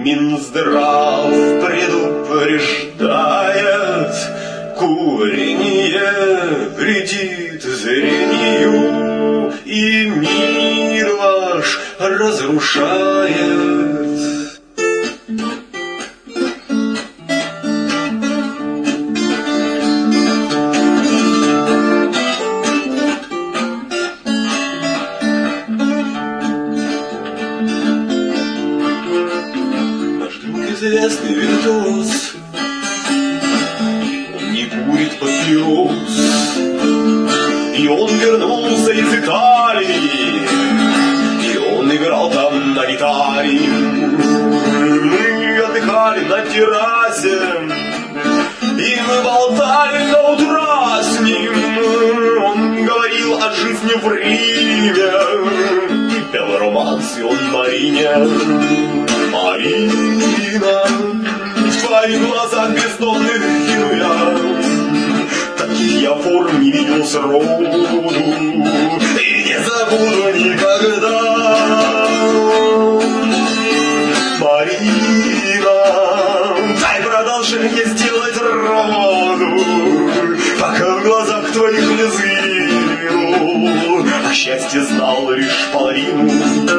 Минздрав предупреждает, курение вредит зрению и мир ваш разрушает. Известный виртуоз, он не курит папирос, и он вернулся из Италии, и он играл там на гитаре. Мы отдыхали на террасе, и мы болтали до утра с ним. Он говорил о жизни в Риме и пел романсы он Марине. Марина, в твоих глазах бездонных кину я, таких я форм не видел сроду и не забуду никогда. Марина, дай продолжение сделать роду, пока в глазах твоих не зрину, а счастье знал лишь половину.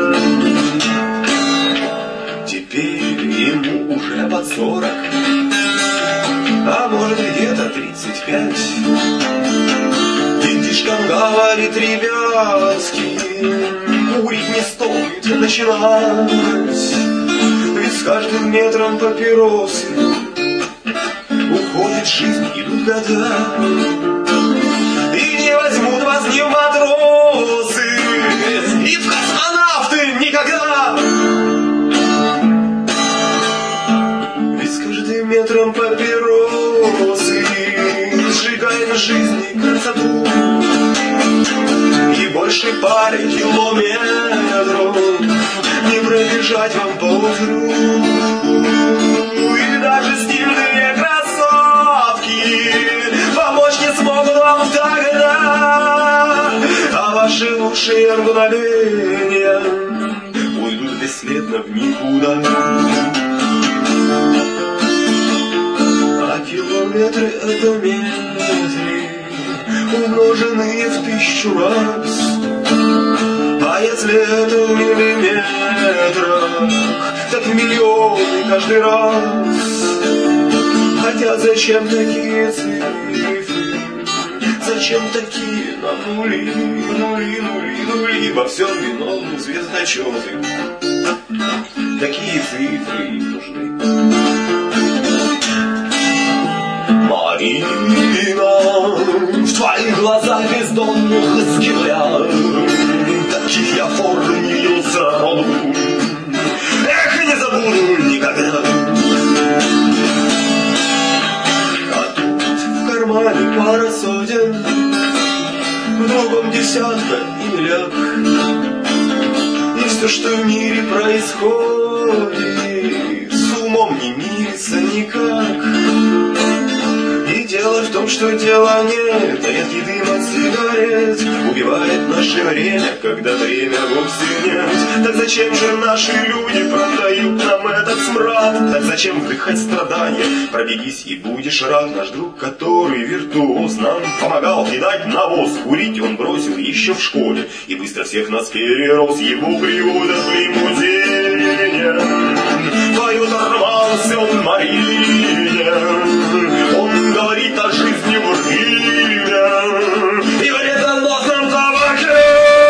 Теперь ему уже под 40, а может где-то 35. Детишкам говорит: ребятки, курить не стоит начинать, ведь с каждым метром папиросы уходит жизнь, идут года, и не возьмут вас ни в матросы, и в космонавты никогда. Метром папиросы сжигаем жизнь и красоту, и больше пары километров не пробежать вам по утру. И даже стильные кроссовки помочь не смогут вам тогда, а ваши лучшие мгновения уйдут бесследно в никуда. Километры — это метры, умноженные в 1000 раз. А если это в миллиметрах, так миллионы каждый раз. Хотя зачем такие цифры? Зачем такие нам нули, нули, нули, нули? Во всем виновны звездочеты. Такие цифры им нужны. Марина, в твоих глазах бездонных сгину я, таких я форм не видел сроду, эх, не забуду никогда. А тут в кармане пара сотен, в другом десятка и миллиард. И все, что в мире происходит, с умом не мирится никак. Дело в том, что дела нет, а редкий дым от сигарет убивает наше время, когда время вовсе нет. Так зачем же наши люди продают нам этот смрад? Так зачем вдыхать страдания? Пробегись и будешь рад. Наш друг, который виртуоз, нам помогал кидать навоз. Курить он бросил еще в школе и быстро всех нас перерос. Его приводят в лимузине, поют романсы он Марине. Он говорит о жизни в Риме и вредоносном табаке.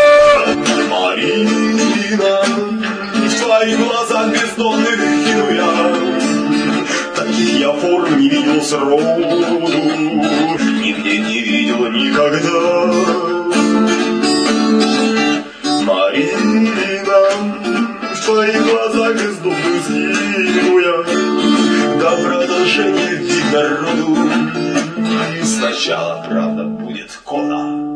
Марина, в твоих глазах бездонных кину я, таких я форм не видел сроду, нигде не видел никогда. Марина, в твоих глазах бездонных кину я, до продолжения вид народу. Сначала, правда, будет кола.